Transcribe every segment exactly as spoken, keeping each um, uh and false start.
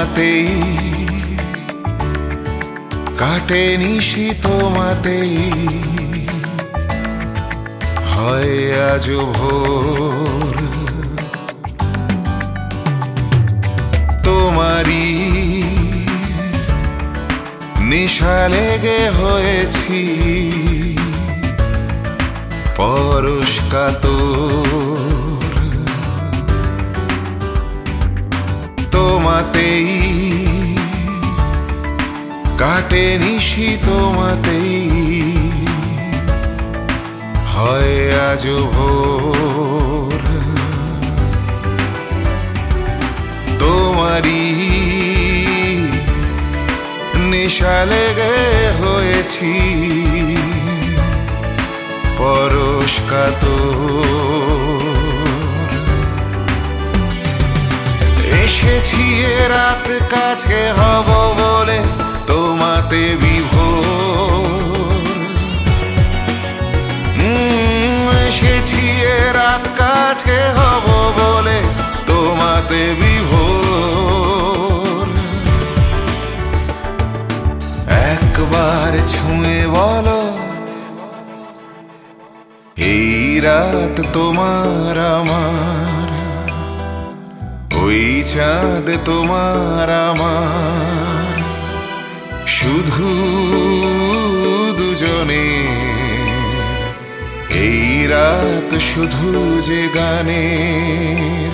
তোমাতেই কাটে নিশি, তোমাতেই হয় আজ ভোর। তোমারই নেশা লেগে হয়েছি পরশ কাতর। তোমাতেই কাটে নিশি, তোমাতেই হয় আজ ভোর। তোমারই নেশা লেগে হয়েছি পরশ কাতর। এসেছি এ রাত কাছে হব বলে তোমাতে বিভোর। এসেছি এ রাত কাছে হব বলে তোমাতে বিভোর। একবার ছুঁয়ে বলো এই রাত তোমার আমার, ওই চাঁদ তোমার আমার, শুধু দুজনে এই রাত শুধু যে গানের।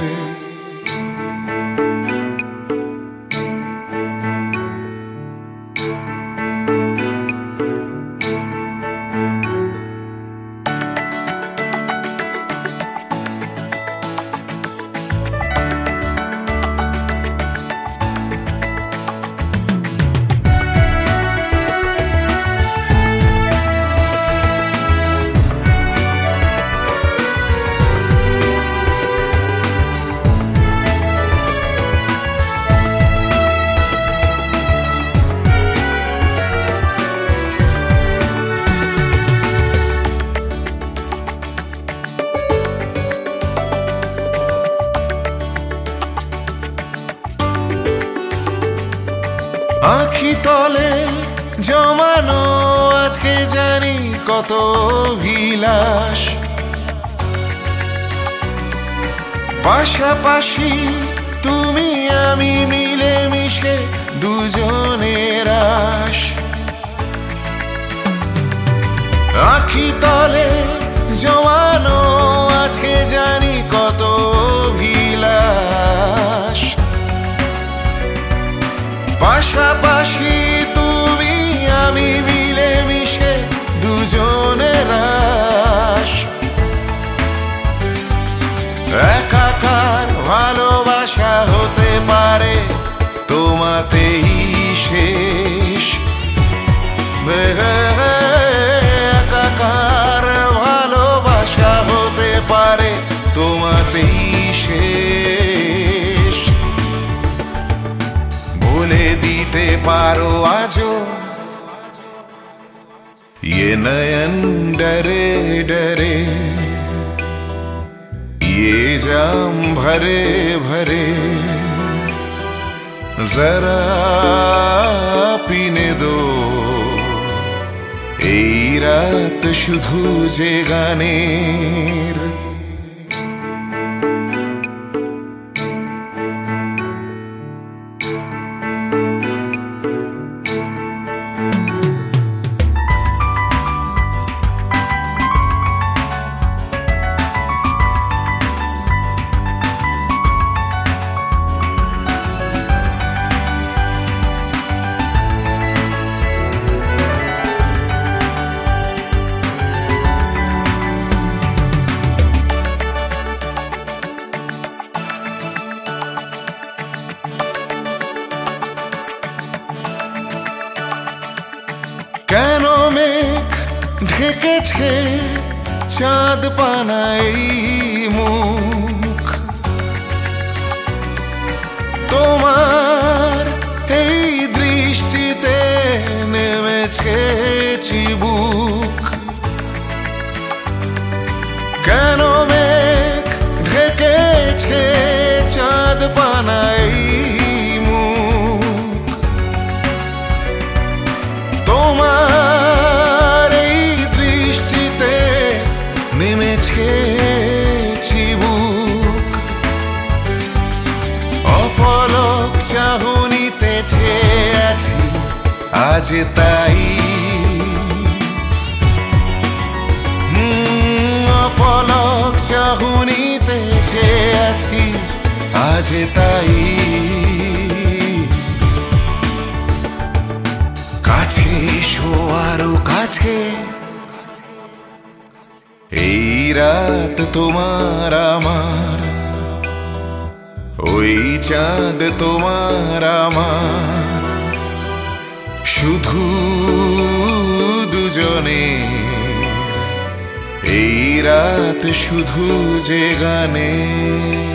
আখি তলে জমানো আজকে জানি কত বিলাস, পাশাপাশি তুমি আমি মিলে মিশে দুজনের আশ। আখি তলে জমানো আজকে জানি কত বিলাস, পাশাপাশি তুমি আমি মিলে মিশে দুজনের আশ। একাকার ভালোবাসা হতে পারে তোমাতেই শেষ। একাকার ভালোবাসা হতে পারে তোমাতেই শেষ। বলে দিতে পারো আজো ये नयन डरे डरे, ये जाम भरे भरे, जरा पीने दो এই রাত শুধু যে গানের। কেন মেঘ ঢেকেছে চাঁদ পানাই মুখ, তোমার এই দৃষ্টিতে নেমেছে চিবুক। কেন মেঘ ঢেকেছে চাঁদ পানাই মুখ, আজ তাই অপলক চাহুনিতে যে আছি আজ তাই কাছে এসো আরো কাছে এই রাত তোমার আমার ওই চাঁদ তোমার আমার শুধু দুজনে এই রাত শুধু যে গানে